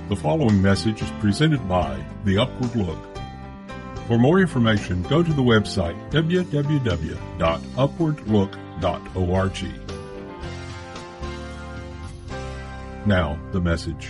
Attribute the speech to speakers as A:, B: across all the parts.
A: The following message is presented by The Upward Look. For more information, go to the website www.upwardlook.org. Now, the message.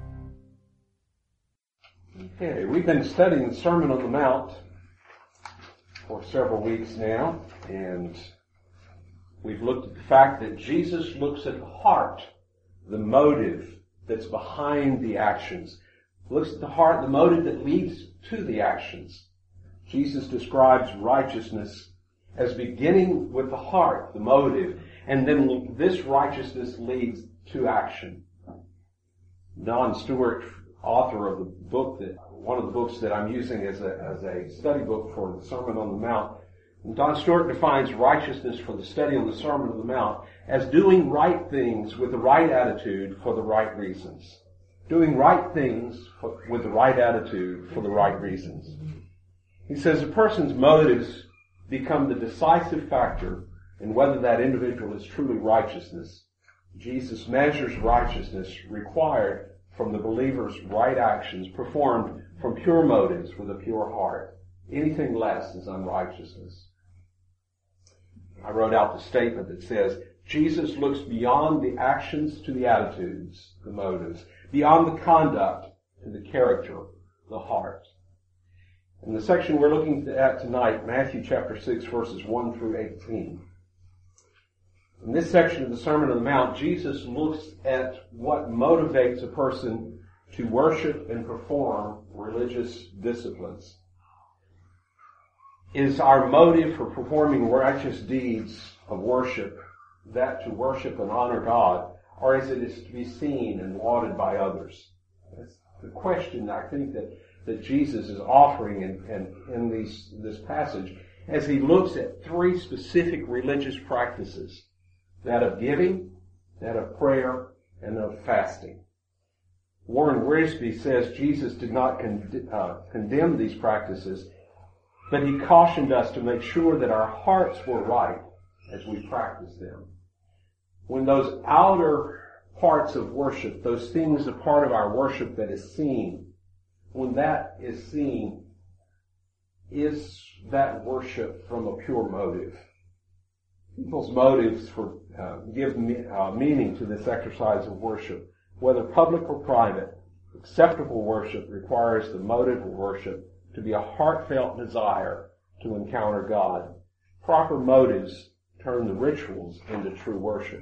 B: Okay, we've been studying the Sermon on the Mount for several weeks now, and we've looked at the fact that Jesus looks at the heart, the motive that's behind the actions. Looks at the heart, the motive that leads to the actions. Jesus describes righteousness as beginning with the heart, the motive, and then this righteousness leads to action. Don Stewart, author of the book one of the books that I'm using as a study book for the Sermon on the Mount, Don Stewart defines righteousness for the study on the Sermon on the Mount as doing right things with the right attitude for the right reasons. Doing right things with the right attitude for the right reasons. He says a person's motives become the decisive factor in whether that individual is truly righteousness. Jesus measures righteousness required from the believer's right actions performed from pure motives with a pure heart. Anything less is unrighteousness. I wrote out the statement that says, Jesus looks beyond the actions to the attitudes, the motives, beyond the conduct to the character, the heart. In the section we're looking at tonight, Matthew chapter 6, verses 1 through 18. In this section of the Sermon on the Mount, Jesus looks at what motivates a person to worship and perform religious disciplines. Is our motive for performing righteous deeds of worship that to worship and honor God, or is it to be seen and lauded by others? That's the question I think that Jesus is offering in this passage as he looks at three specific religious practices: that of giving, that of prayer, and of fasting. Warren Wiersbe says Jesus did not condemn these practices, but he cautioned us to make sure that our hearts were right as we practice them. When those outer parts of worship, those things a part of our worship that is seen, when that is seen, is that worship from a pure motive? People's motives give meaning to this exercise of worship. Whether public or private, acceptable worship requires the motive of worship to be a heartfelt desire to encounter God. Proper motives turn the rituals into true worship.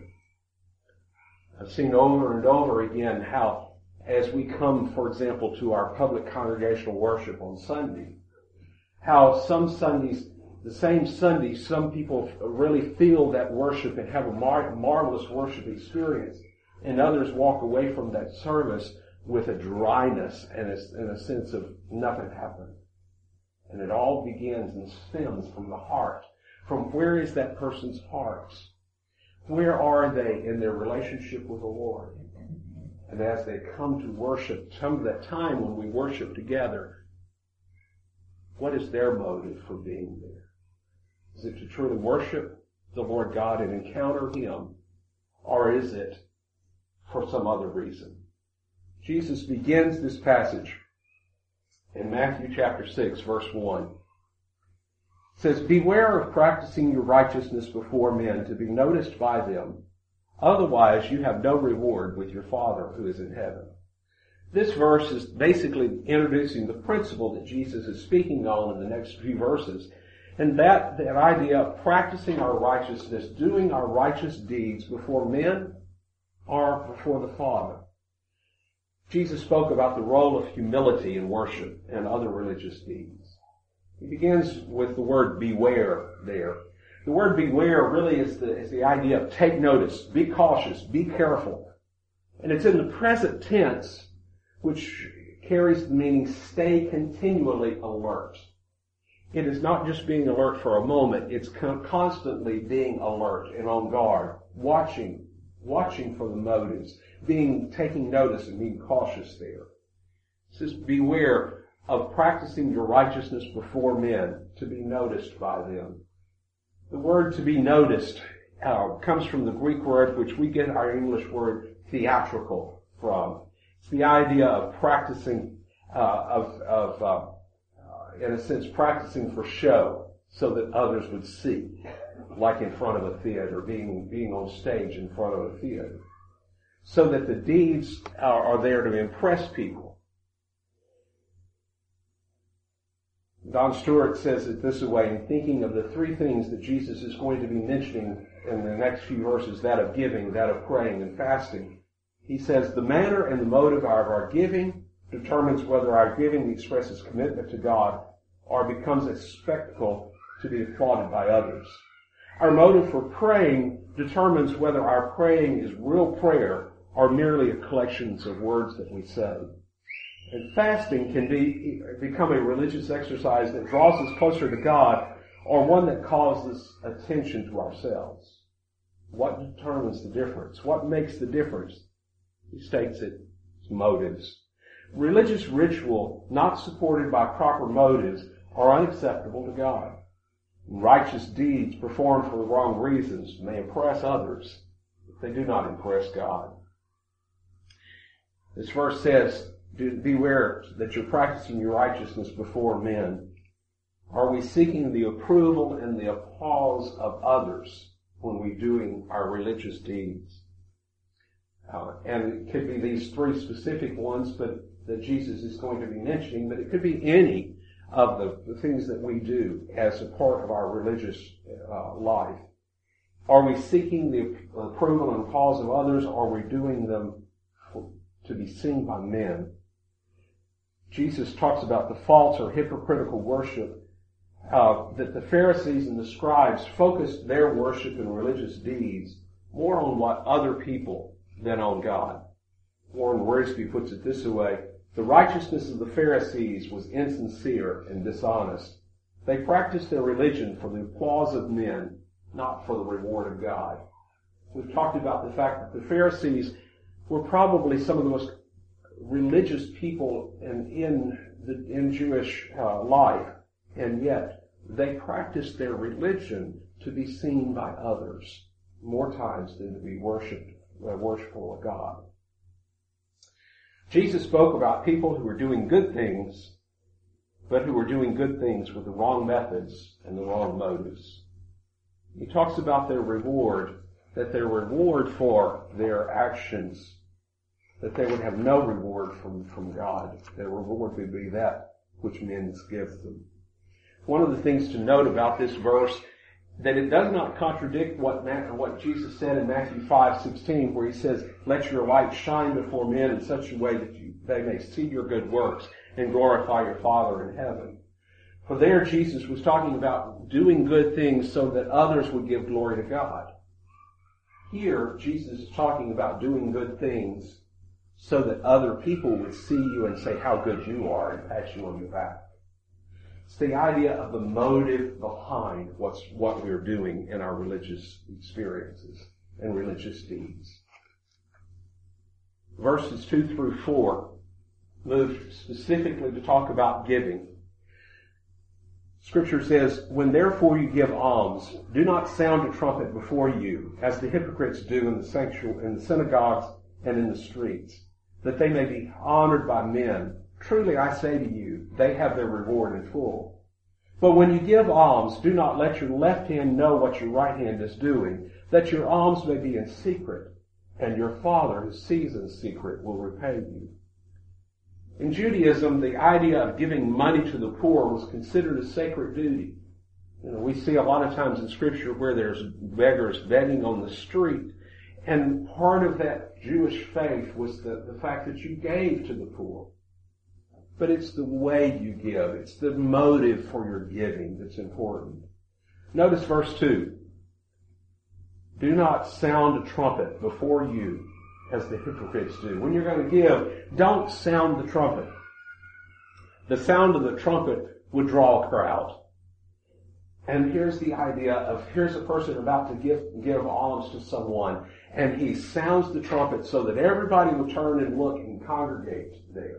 B: I've seen over and over again how, as we come, for example, to our public congregational worship on Sunday, how some Sundays, the same Sunday, some people really feel that worship and have a marvelous worship experience, and others walk away from that service with a dryness and a sense of nothing happened. And it all begins and stems from the heart. From where is that person's heart? Where are they in their relationship with the Lord? And as they come to worship, some of that time when we worship together, what is their motive for being there? Is it to truly worship the Lord God and encounter Him? Or is it for some other reason? Jesus begins this passage in Matthew chapter 6, verse 1. It says, "Beware of practicing your righteousness before men to be noticed by them. Otherwise you have no reward with your Father who is in heaven." This verse is basically introducing the principle that Jesus is speaking on in the next few verses. And that idea of practicing our righteousness, doing our righteous deeds before men or before the Father. Jesus spoke about the role of humility in worship and other religious deeds. He begins with the word beware there. The word beware really is the idea of take notice, be cautious, be careful. And it's in the present tense, which carries the meaning stay continually alert. It is not just being alert for a moment, it's constantly being alert and on guard, watching for the motives, taking notice and being cautious there. It says, beware of practicing your righteousness before men to be noticed by them. The word to be noticed comes from the Greek word which we get our English word theatrical from. It's the idea of practicing, in a sense, practicing for show so that others would see, like in front of a theater, being on stage in front of a theater, so that the deeds are there to impress people. Don Stewart says it this way, in thinking of the three things that Jesus is going to be mentioning in the next few verses, that of giving, that of praying, and fasting. He says, the manner and the motive of our giving determines whether our giving expresses commitment to God or becomes a spectacle to be applauded by others. Our motive for praying determines whether our praying is real prayer or merely a collection of words that we say. And fasting can become a religious exercise that draws us closer to God or one that causes attention to ourselves. What determines the difference? What makes the difference? He states it's motives. Religious ritual not supported by proper motives are unacceptable to God. Righteous deeds performed for the wrong reasons may impress others, but they do not impress God. This verse says, beware that you're practicing your righteousness before men. Are we seeking the approval and the applause of others when we're doing our religious deeds? And it could be these three specific ones that Jesus is going to be mentioning, but it could be any of the things that we do as a part of our religious life. Are we seeking the approval and applause of others, or are we doing them to be seen by men? Jesus talks about the false or hypocritical worship that the Pharisees and the scribes focused their worship and religious deeds more on what other people than on God. Warren Wiersbe puts it this way: the righteousness of the Pharisees was insincere and dishonest. They practiced their religion for the applause of men, not for the reward of God. We've talked about the fact that the Pharisees were probably some of the most religious people in Jewish life, and yet they practiced their religion to be seen by others more times than to be worshipful of God. Jesus spoke about people who were doing good things, but who were doing good things with the wrong methods and the wrong motives. He talks about their reward, that their reward for their actions, that they would have no reward from God. Their reward would be that which men give them. One of the things to note about this verse, that it does not contradict what Jesus said in Matthew 5:16, where he says, let your light shine before men in such a way that they may see your good works and glorify your Father in heaven. For there Jesus was talking about doing good things so that others would give glory to God. Here Jesus is talking about doing good things so that other people would see you and say how good you are and pat you on your back. It's the idea of the motive behind what we're doing in our religious experiences and religious deeds. Verses 2 through 4 move specifically to talk about giving. Scripture says, when therefore you give alms, do not sound a trumpet before you, as the hypocrites do in the synagogues and in the streets, that they may be honored by men. Truly I say to you, they have their reward in full. But when you give alms, do not let your left hand know what your right hand is doing, that your alms may be in secret, and your Father who sees in secret will repay you. In Judaism, the idea of giving money to the poor was considered a sacred duty. We see a lot of times in Scripture where there's beggars begging on the street, and part of that Jewish faith was the fact that you gave to the poor. But it's the way you give. It's the motive for your giving that's important. Notice verse 2. Do not sound a trumpet before you as the hypocrites do. When you're going to give, don't sound the trumpet. The sound of the trumpet would draw a crowd. And here's the idea of, here's a person about to give alms to someone, and he sounds the trumpet so that everybody will turn and look and congregate there.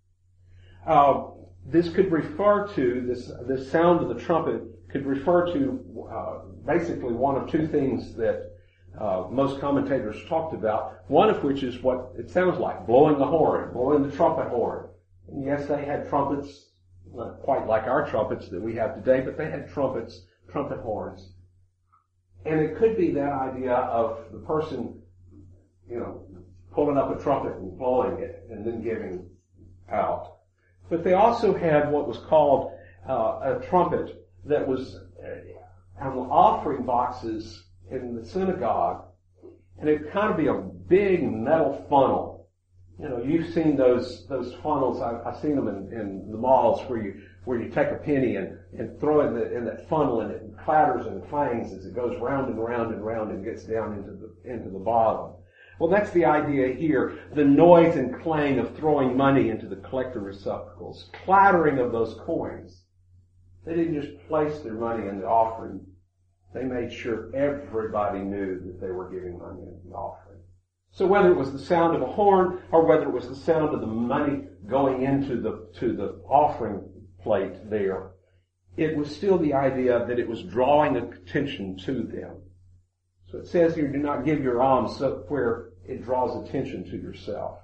B: This could refer to, this sound of the trumpet could refer to basically one of two things that most commentators talked about, one of which is what it sounds like, blowing the horn, blowing the trumpet horn. And yes, they had trumpets, not quite like our trumpets that we have today, but they had trumpet horns. And it could be that idea of the person, pulling up a trumpet and blowing it and then giving out. But they also had what was called a trumpet that was on the offering boxes in the synagogue, and it'd kind of be a big metal funnel. You've seen those funnels. I've seen them in the malls where you take a penny and throw it in that funnel, and it clatters and clangs as it goes round and round and round and gets down into the bottom. Well, that's the idea here. The noise and clang of throwing money into the collector receptacles, clattering of those coins. They didn't just place their money in the offering. They made sure everybody knew that they were giving money in the offering. So whether it was the sound of a horn or whether it was the sound of the money going into the offering plate there, it was still the idea that it was drawing attention to them. So it says here, do not give your alms where it draws attention to yourself.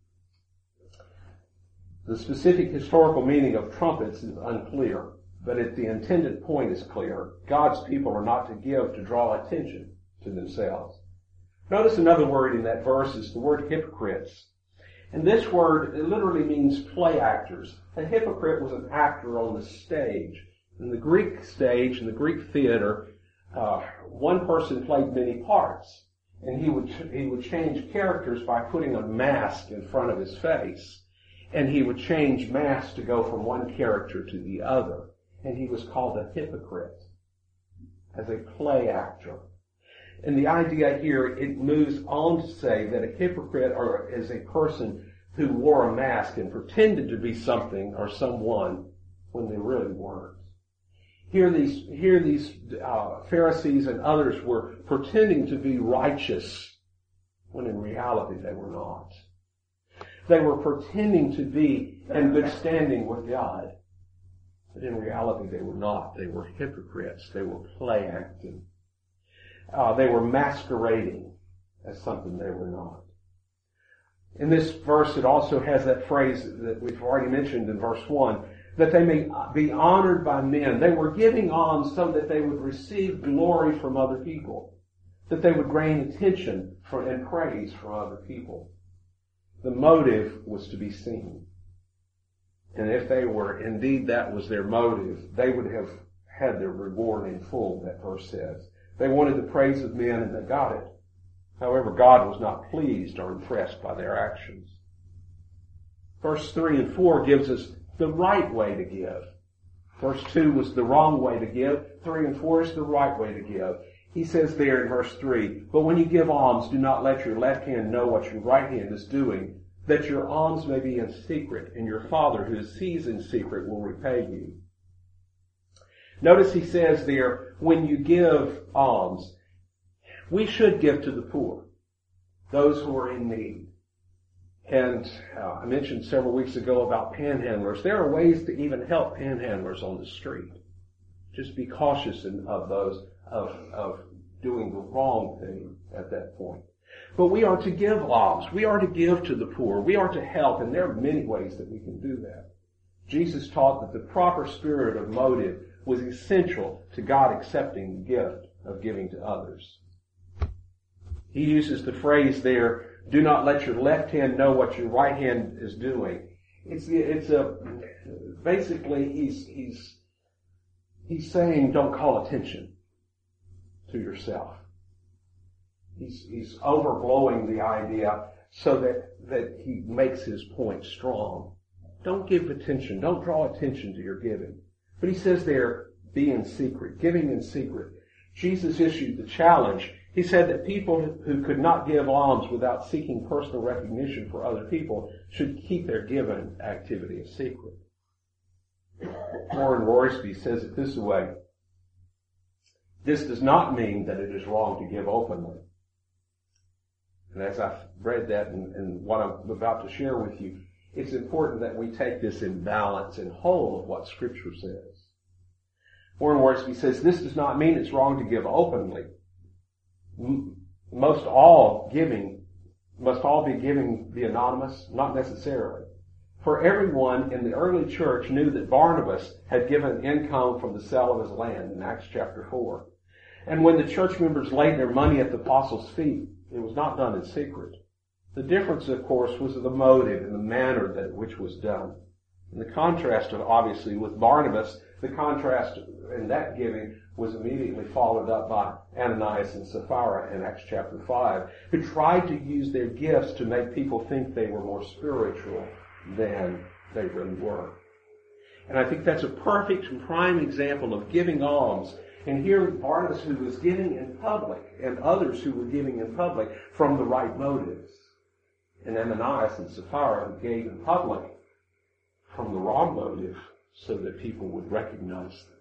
B: The specific historical meaning of trumpets is unclear, but the intended point is clear. God's people are not to give to draw attention to themselves. Notice another word in that verse is the word hypocrites. And this word, it literally means play actors. A hypocrite was an actor on the stage. In the Greek stage, in the Greek theater, one person played many parts. And he would change characters by putting a mask in front of his face. And he would change masks to go from one character to the other. And he was called a hypocrite as a play actor. And the idea here, it moves on to say that a hypocrite is a person who wore a mask and pretended to be something or someone when they really weren't. Here these Pharisees and others were pretending to be righteous when in reality they were not. They were pretending to be in good standing with God. But in reality they were not. They were hypocrites. They were play acting. They were masquerading as something they were not. In this verse it also has that phrase that we've already mentioned in verse 1, that they may be honored by men. They were giving alms so that they would receive glory from other people, that they would gain attention and praise from other people. The motive was to be seen. And if they were, indeed that was their motive, they would have had their reward in full, that verse says. They wanted the praise of men and they got it. However, God was not pleased or impressed by their actions. Verse 3 and 4 gives us the right way to give. Verse 2 was the wrong way to give. 3 and 4 is the right way to give. He says there in verse 3, but when you give alms, do not let your left hand know what your right hand is doing, that your alms may be in secret, and your Father who sees in secret will repay you. Notice he says there, when you give alms, we should give to the poor, those who are in need. And I mentioned several weeks ago about panhandlers. There are ways to even help panhandlers on the street. Just be cautious of those, of doing the wrong thing at that point. But we are to give alms. We are to give to the poor. We are to help, and there are many ways that we can do that. Jesus taught that the proper spirit of motive was essential to God accepting the gift of giving to others. He uses the phrase there, do not let your left hand know what your right hand is doing. Basically he's saying don't call attention to yourself. He's overblowing the idea so that he makes his point strong. Don't give attention. Don't draw attention to your giving. But he says there, be in secret, giving in secret. Jesus issued the challenge. He said that people who could not give alms without seeking personal recognition for other people should keep their giving activity a secret. Warren Royce says it this way. This does not mean that it is wrong to give openly. And as I've read that and what I'm about to share with you, it's important that we take this in balance and whole of what Scripture says. Warren Wiersbe says, this does not mean it's wrong to give openly. Must all be giving be anonymous? Not necessarily. For everyone in the early church knew that Barnabas had given income from the sale of his land in Acts chapter 4. And when the church members laid their money at the apostles' feet, it was not done in secret. The difference, of course, was the motive and the manner that which was done. And the contrast, obviously, with Barnabas, the contrast in that giving was immediately followed up by Ananias and Sapphira in Acts chapter 5, who tried to use their gifts to make people think they were more spiritual than they really were. And I think that's a perfect and prime example of giving alms. And here Barnabas, who was giving in public, and others who were giving in public from the right motives. And Ananias and Sapphira, who gave in public from the wrong motive so that people would recognize them.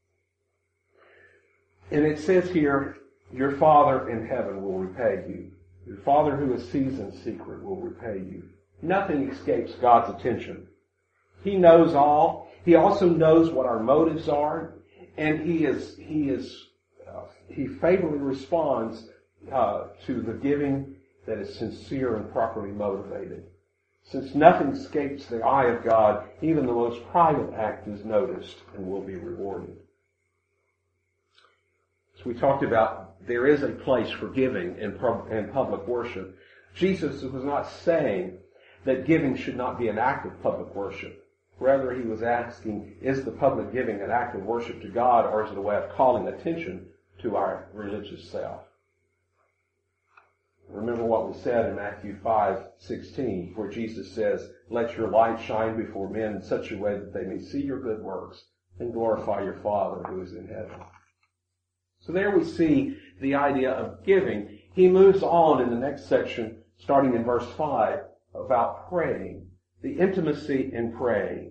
B: And it says here, your Father in heaven will repay you. Your Father who sees in secret will repay you. Nothing escapes God's attention. He knows all. He also knows what our motives are, and He favorably responds to the giving that is sincere and properly motivated. Since nothing escapes the eye of God, even the most private act is noticed and will be rewarded. As we talked about, there is a place for giving in public worship. Jesus was not saying that giving should not be an act of public worship. Rather, he was asking, is the public giving an act of worship to God, or is it a way of calling attention to our religious self? Remember what was said in Matthew 5:16, where Jesus says, let your light shine before men in such a way that they may see your good works and glorify your Father who is in heaven. So there we see the idea of giving. He moves on in the next section, starting in verse 5, about praying, the intimacy in praying.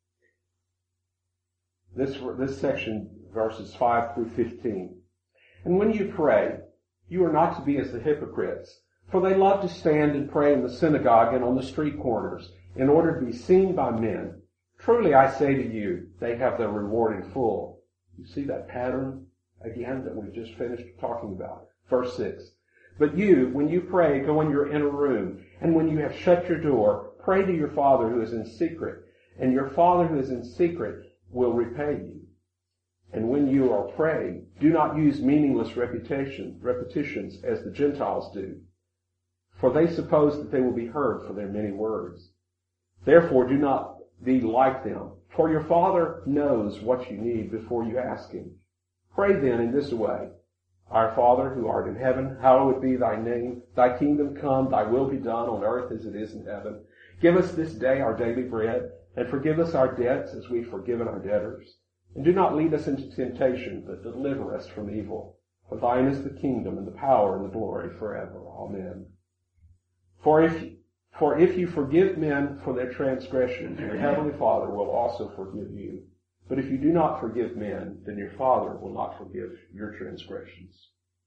B: This section, verses 5 through 15. And when you pray, you are not to be as the hypocrites, for they love to stand and pray in the synagogue and on the street corners, in order to be seen by men. Truly I say to you, they have their reward in full. You see that pattern again that we've just finished talking about. Verse 6. But you, when you pray, go in your inner room, and when you have shut your door, pray to your Father who is in secret, and your Father who is in secret will repay you. And when you are praying, do not use meaningless repetitions as the Gentiles do, for they suppose that they will be heard for their many words. Therefore, do not be like them, for your Father knows what you need before you ask Him. Pray then in this way, Our Father who art in heaven, hallowed be thy name. Thy kingdom come, thy will be done on earth as it is in heaven. Give us this day our daily bread, and forgive us our debts as we've forgiven our debtors. And do not lead us into temptation, but deliver us from evil. For thine is the kingdom and the power and the glory forever. Amen. For if you forgive men for their transgressions, your heavenly Father will also forgive you. But if you do not forgive men, then your Father will not forgive your transgressions.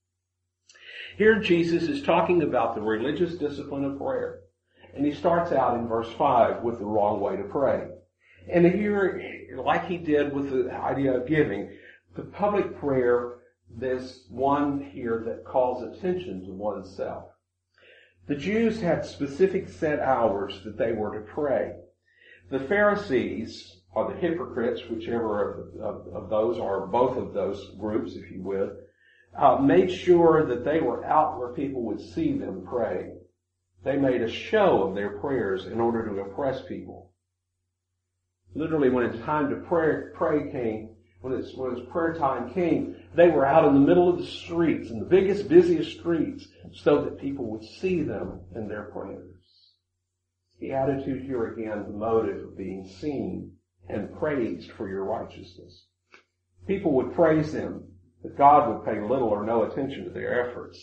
B: Here Jesus is talking about the religious discipline of prayer. And he starts out in verse 5 with the wrong way to pray. And here, like he did with the idea of giving, the public prayer, there's one here that calls attention to oneself. The Jews had specific set hours that they were to pray. The Pharisees, or the hypocrites, whichever of those, or both of those groups, if you would, made sure that they were out where people would see them praying. They made a show of their prayers in order to impress people. Literally, when it's time to pray came, when it's prayer time came, they were out in the middle of the streets, in the biggest, busiest streets, so that people would see them in their prayers. The attitude here again, the motive of being seen and praised for your righteousness. People would praise them, but God would pay little or no attention to their efforts.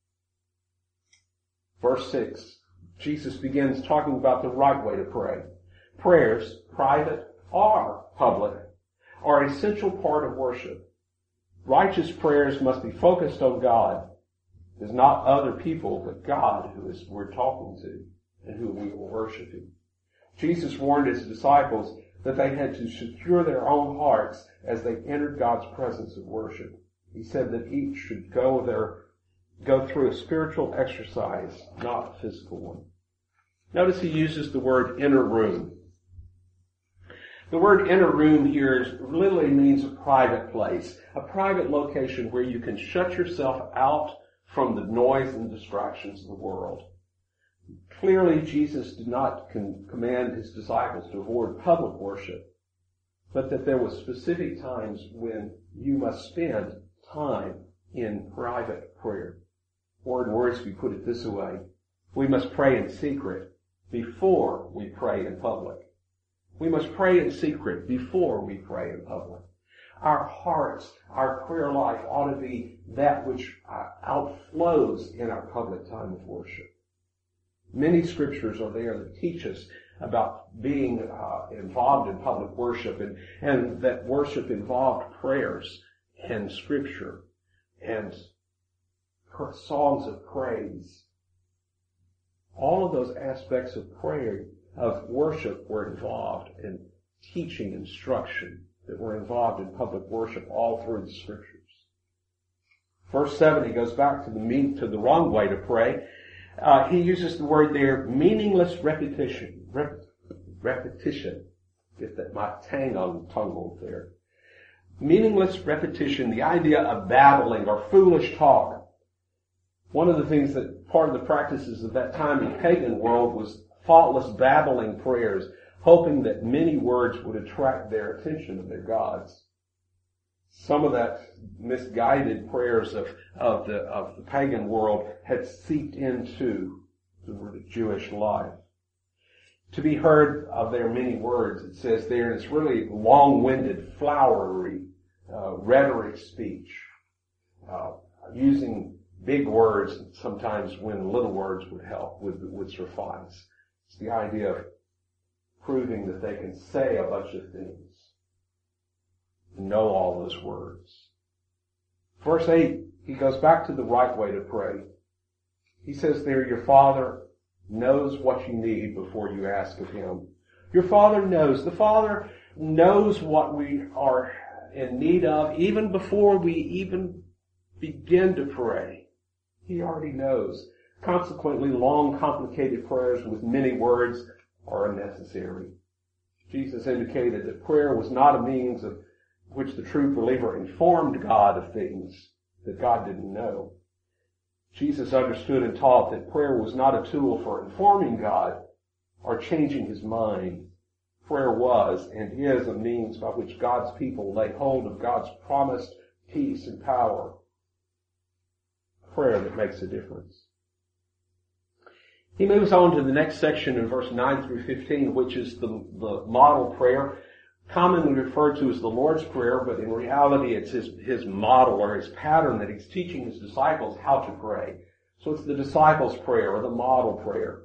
B: Verse 6, Jesus begins talking about the right way to pray. Prayers, private or public, are an essential part of worship. Righteous prayers must be focused on God. It is not other people, but God who we're talking to and who we are worshiping. Jesus warned his disciples that they had to secure their own hearts as they entered God's presence of worship. He said that each should go go through a spiritual exercise, not a physical one. Notice he uses the word inner room. The word inner room here literally means a private place, a private location where you can shut yourself out from the noise and distractions of the world. Clearly, Jesus did not command his disciples to avoid public worship, but that there were specific times when you must spend time in private prayer. Or in words, we put it this way, we must pray in secret before we pray in public. We must pray in secret before we pray in public. Our hearts, our prayer life ought to be that which outflows in our public time of worship. Many scriptures are there that teach us about being involved in public worship, and that worship involved prayers and scripture and songs of praise. All of those aspects of prayer, of worship, were involved in teaching, instruction, that were involved in public worship all through the scriptures. Verse 7, he goes back to the wrong way to pray. He uses the word there, meaningless repetition. Repetition. Get that, my tongue on there. Meaningless repetition, the idea of babbling or foolish talk. One of the things that part of the practices of that time in the pagan world was thoughtless babbling prayers, hoping that many words would attract their attention of their gods. Some of that misguided prayers of the pagan world had seeped into the Jewish life. To be heard of their many words, it says there, and it's really long-winded, flowery, rhetoric speech, using big words sometimes when little words would suffice. It's the idea of proving that they can say a bunch of things, know all those words. Verse 8, he goes back to the right way to pray. He says there, your Father knows what you need before you ask of him. Your Father knows. The Father knows what we are in need of even before we even begin to pray. He already knows. Consequently, long, complicated prayers with many words are unnecessary. Jesus indicated that prayer was not a means of which the true believer informed God of things that God didn't know. Jesus understood and taught that prayer was not a tool for informing God or changing his mind. Prayer was and is a means by which God's people lay hold of God's promised peace and power. Prayer that makes a difference. He moves on to the next section in verse 9 through 15, which is the model prayer, commonly referred to as the Lord's Prayer, but in reality it's his model or his pattern that he's teaching his disciples how to pray. So it's the disciples' prayer or the model prayer.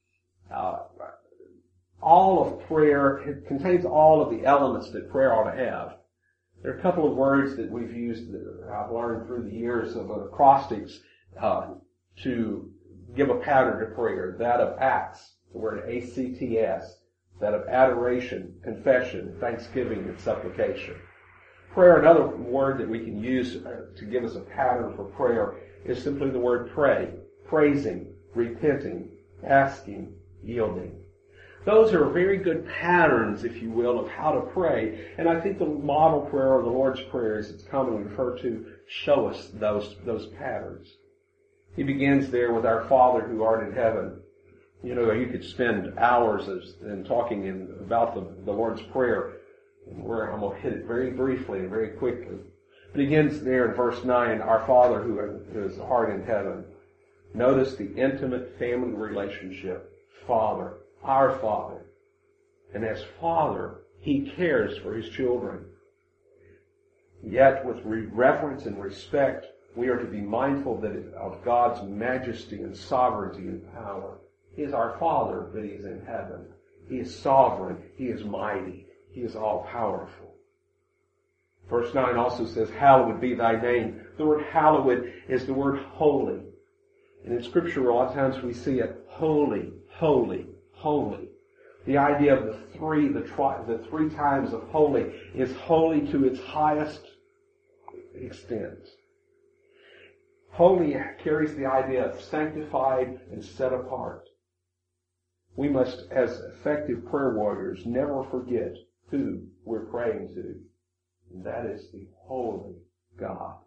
B: All of prayer, it contains all of the elements that prayer ought to have. There are a couple of words that we've used that I've learned through the years of acrostics to give a pattern to prayer. That of acts, the word ACTS, that of adoration, confession, thanksgiving, and supplication. Prayer, another word that we can use to give us a pattern for prayer, is simply the word pray, praising, repenting, asking, yielding. Those are very good patterns, if you will, of how to pray. And I think the model prayer or the Lord's Prayer, as it's commonly referred to, show us those patterns. He begins there with our Father who art in heaven. You know, you could spend hours in talking about the Lord's Prayer. And I'm going to hit it very briefly and very quickly. It begins there in verse 9, our Father who is art in heaven. Notice the intimate family relationship. Father, our Father. And as Father, he cares for his children. Yet with reverence and respect, we are to be mindful of God's majesty and sovereignty and power. He is our Father, but he is in heaven. He is sovereign. He is mighty. He is all-powerful. Verse 9 also says, hallowed be thy name. The word hallowed is the word holy. And in Scripture, a lot of times we see it holy, holy, holy. The idea of the three times of holy is holy to its highest extent. Holy carries the idea of sanctified and set apart. We must, as effective prayer warriors, never forget who we're praying to. And that is the Holy God.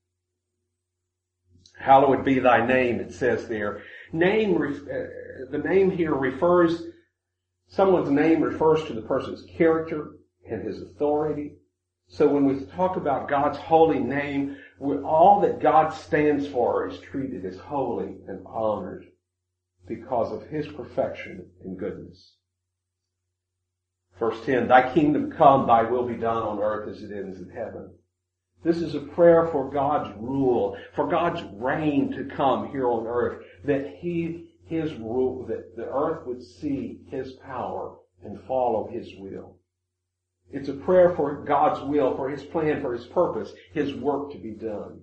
B: Hallowed be thy name, it says there. The name here someone's name refers to the person's character and his authority. So when we talk about God's holy name, all that God stands for is treated as holy and honored because of his perfection and goodness. Verse 10, thy kingdom come, thy will be done on earth as it is in heaven. This is a prayer for God's rule, for God's reign to come here on earth, that his rule, that the earth would see his power and follow his will. It's a prayer for God's will, for his plan, for his purpose, his work to be done.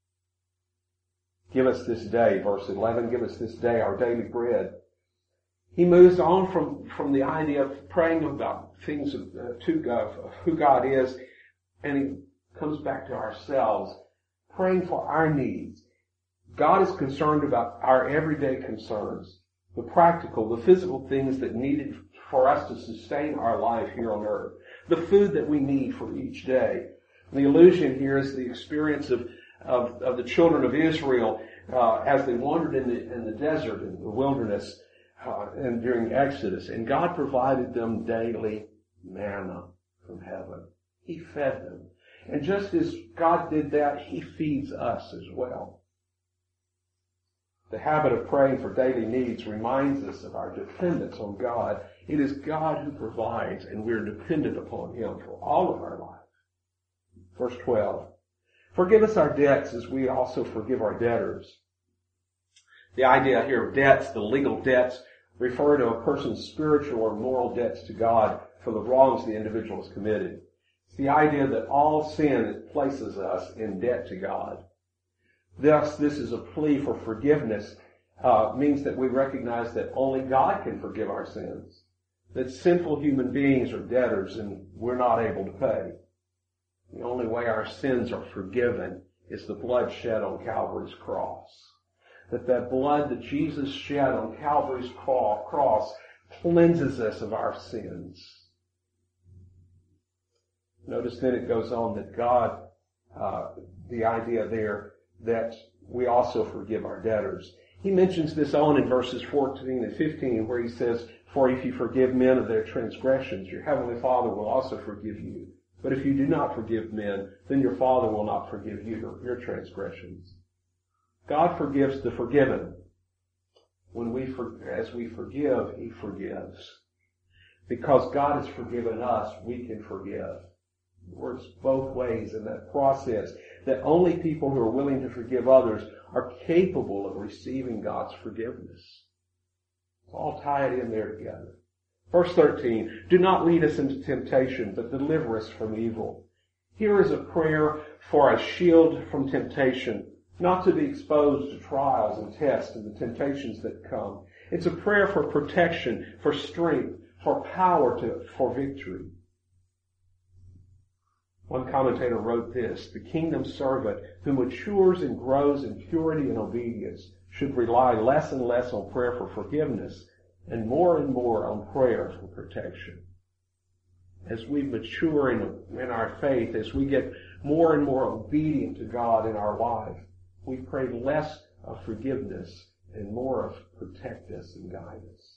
B: Give us this day, verse 11, give us this day our daily bread. He moves on from the idea of praying about things to God, of who God is, and he comes back to ourselves, praying for our needs. God is concerned about our everyday concerns, the practical, the physical things that needed for us to sustain our life here on earth, the food that we need for each day. And the allusion here is the experience of the children of Israel as they wandered in the desert, in the wilderness, and during Exodus. And God provided them daily manna from heaven. He fed them. And just as God did that, he feeds us as well. The habit of praying for daily needs reminds us of our dependence on God. It is God who provides, and we're dependent upon him for all of our life. Verse 12. Forgive us our debts as we also forgive our debtors. The idea here of debts, the legal debts, refer to a person's spiritual or moral debts to God for the wrongs the individual has committed. It's the idea that all sin places us in debt to God. Thus, this is a plea for forgiveness, means that we recognize that only God can forgive our sins. That sinful human beings are debtors and we're not able to pay. The only way our sins are forgiven is the blood shed on Calvary's cross. That blood that Jesus shed on Calvary's cross cleanses us of our sins. Notice then it goes on that God, the idea there that we also forgive our debtors. He mentions this on in verses 14 and 15 where he says, for if you forgive men of their transgressions, your heavenly Father will also forgive you. But if you do not forgive men, then your Father will not forgive you your transgressions. God forgives the forgiven. As we forgive, he forgives. Because God has forgiven us, we can forgive. It works both ways in that process, that only people who are willing to forgive others are capable of receiving God's forgiveness. It's all tied in there together. Verse 13, do not lead us into temptation, but deliver us from evil. Here is a prayer for a shield from temptation, not to be exposed to trials and tests and the temptations that come. It's a prayer for protection, for strength, for power for victory. One commentator wrote this, the kingdom servant who matures and grows in purity and obedience should rely less and less on prayer for forgiveness and more on prayer for protection. As we mature in our faith, as we get more and more obedient to God in our life, we pray less of forgiveness and more of protect us and guide us.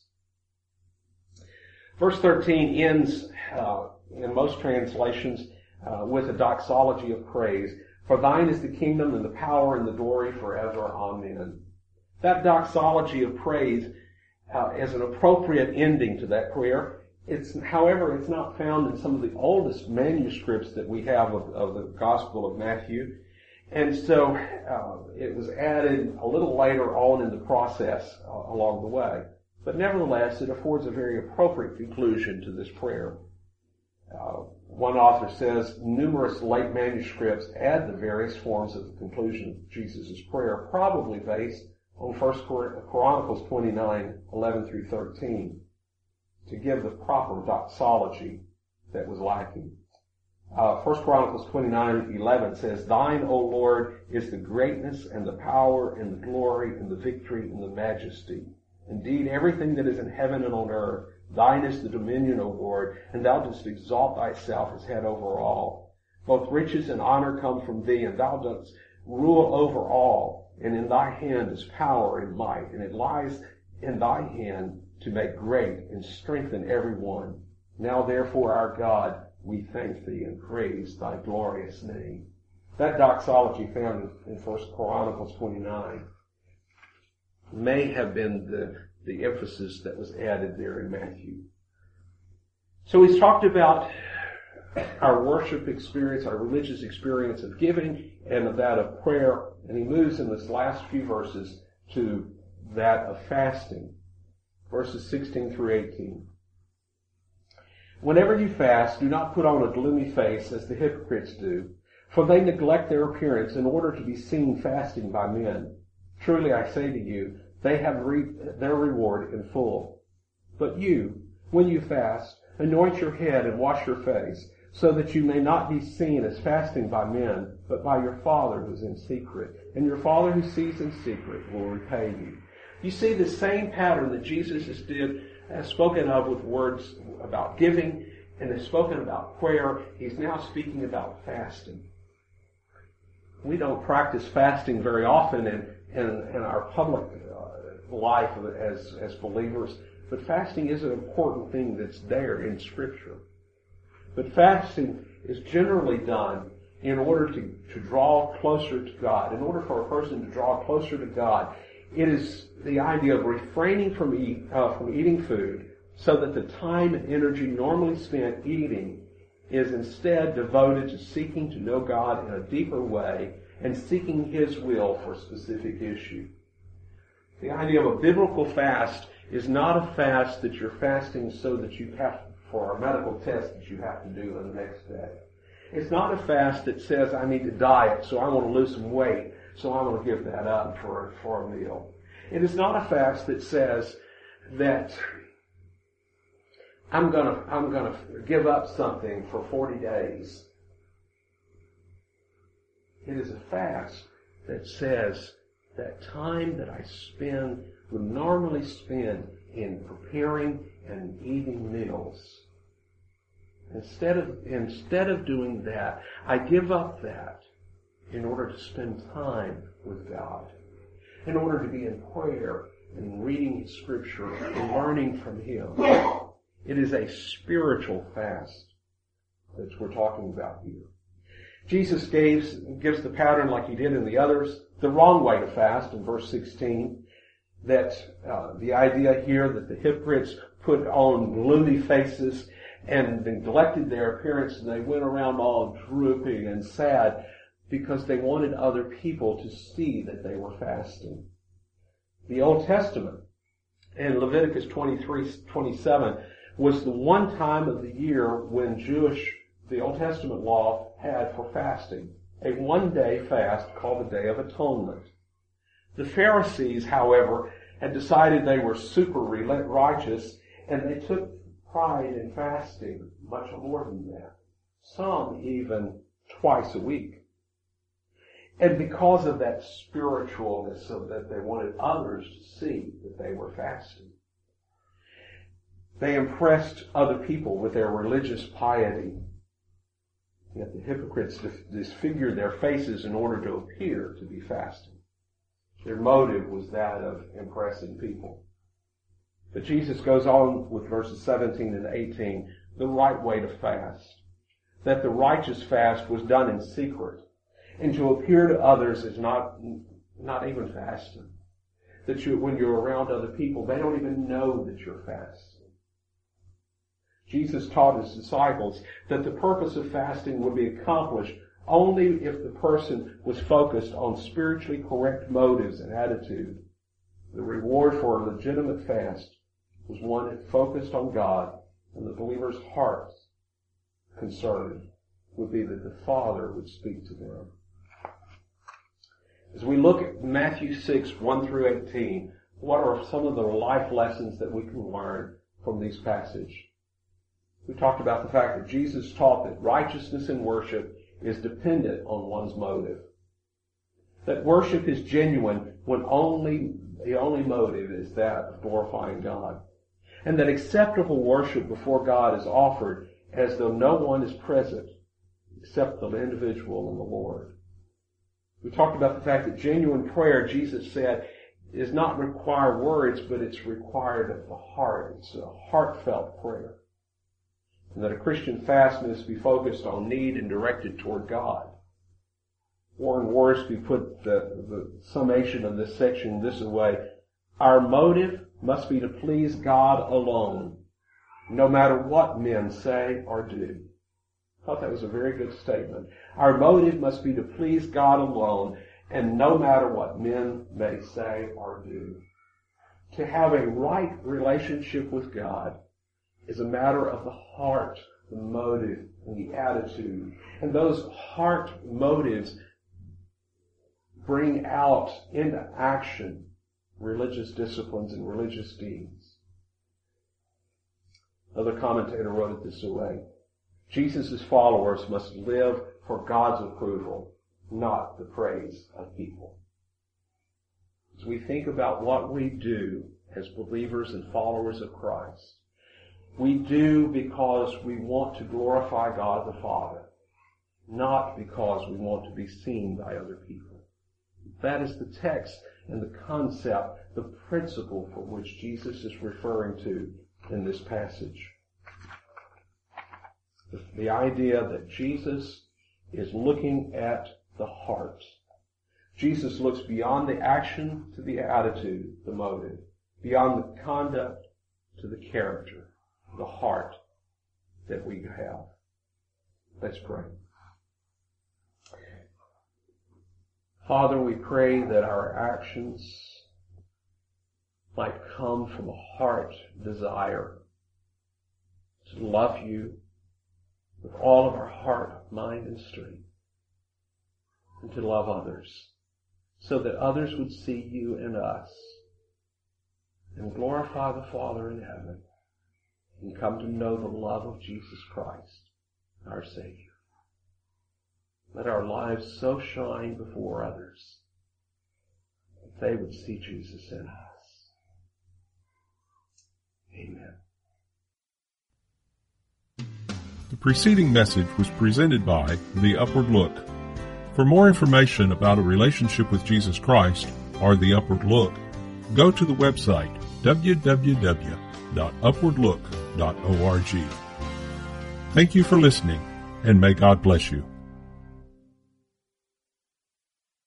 B: Verse 13 ends, in most translations, with a doxology of praise. For thine is the kingdom and the power and the glory forever. Amen. That doxology of praise is an appropriate ending to that prayer. However, it's not found in some of the oldest manuscripts that we have of the Gospel of Matthew. And so it was added a little later on in the process along the way. But nevertheless, it affords a very appropriate conclusion to this prayer. One author says numerous late manuscripts add the various forms of the conclusion of Jesus' prayer, probably based on 1 Chronicles 29, 11 through 13, to give the proper doxology that was lacking. 1 Chronicles 29:11 says, "Thine, O Lord, is the greatness and the power and the glory and the victory and the majesty. Indeed, everything that is in heaven and on earth, thine is the dominion, O Lord, and thou dost exalt thyself as head over all. Both riches and honor come from thee, and thou dost rule over all. And in thy hand is power and might, and it lies in thy hand to make great and strengthen every one. Now therefore, our God, we thank thee and praise thy glorious name." That doxology found in 1 Chronicles 29 may have been the emphasis that was added there in Matthew. So he's talked about our worship experience, our religious experience of giving, and of that of prayer, and he moves in this last few verses to that of fasting. Verses 16 through 18. "Whenever you fast, do not put on a gloomy face as the hypocrites do, for they neglect their appearance in order to be seen fasting by men. Truly I say to you, they have reaped their reward in full. But you, when you fast, anoint your head and wash your face, so that you may not be seen as fasting by men, but by your Father who is in secret. And your Father who sees in secret will repay you." You see the same pattern that Jesus has spoken of with words about giving and has spoken about prayer. He's now speaking about fasting. We don't practice fasting very often in our public life as believers, but fasting is an important thing that's there in Scripture. But fasting is generally done in order to draw closer to God. In order for a person to draw closer to God, it is the idea of refraining from eating food so that the time and energy normally spent eating is instead devoted to seeking to know God in a deeper way and seeking His will for a specific issue. The idea of a biblical fast is not a fast that you're fasting so that you have for a medical test that you have to do the next day. It's not a fast that says, I need to diet, so I want to lose some weight, so I'm going to give that up for a meal. It is not a fast that says that I'm going to give up something for 40 days. It is a fast that says that time that I would normally spend in preparing and eating meals, instead of doing that, I give up that in order to spend time with God, in order to be in prayer and reading His Scripture and learning from Him. It is a spiritual fast that we're talking about here. Jesus gives the pattern like He did in the others, the wrong way to fast in verse 16, that the idea here that the hypocrites put on gloomy faces and neglected their appearance, and they went around all drooping and sad because they wanted other people to see that they were fasting. The Old Testament in Leviticus 23:27 was the one time of the year when the Old Testament law had for fasting, a one-day fast called the Day of Atonement. The Pharisees, however, had decided they were super righteous, and they took pride in fasting much more than that. Some even twice a week. And because of that spiritualness, so that they wanted others to see that they were fasting, they impressed other people with their religious piety. Yet the hypocrites disfigured their faces in order to appear to be fasting. Their motive was that of impressing people. But Jesus goes on with verses 17 and 18, the right way to fast. That the righteous fast was done in secret, and to appear to others is not even fasting. That when you're around other people, they don't even know that you're fasting. Jesus taught His disciples that the purpose of fasting would be accomplished only if the person was focused on spiritually correct motives and attitude. The reward for a legitimate fast was one that focused on God, and the believer's heart's concern would be that the Father would speak to them. As we look at Matthew 6, 1 through 18, what are some of the life lessons that we can learn from these passages? We talked about the fact that Jesus taught that righteousness in worship is dependent on one's motive. That worship is genuine when the only motive is that of glorifying God. And that acceptable worship before God is offered as though no one is present except the individual and the Lord. We talked about the fact that genuine prayer, Jesus said, is not require words, but it's required of the heart. It's a heartfelt prayer. And that a Christian fast must be focused on need and directed toward God. Warren Worsby put the summation of this section this way: our motive must be to please God alone, no matter what men say or do. I thought that was a very good statement. Our motive must be to please God alone, and no matter what men may say or do. To have a right relationship with God is a matter of the heart, the motive, and the attitude. And those heart motives bring out into action religious disciplines and religious deeds. Another commentator wrote it this way: Jesus' followers must live for God's approval, not the praise of people. As we think about what we do as believers and followers of Christ, we do because we want to glorify God the Father, not because we want to be seen by other people. That is the text and the concept, the principle for which Jesus is referring to in this passage. The idea that Jesus is looking at the heart. Jesus looks beyond the action to the attitude, the motive, beyond the conduct to the character, the heart that we have. Let's pray. Father, we pray that our actions might come from a heart desire to love you with all of our heart, mind, and strength, and to love others, so that others would see you in us and glorify the Father in heaven and come to know the love of Jesus Christ, our Savior. Let our lives so shine before others that they would see Jesus in us. Amen.
A: The preceding message was presented by The Upward Look. For more information about a relationship with Jesus Christ or The Upward Look, go to the website www.upwardlook.org. Thank you for listening, and may God bless you.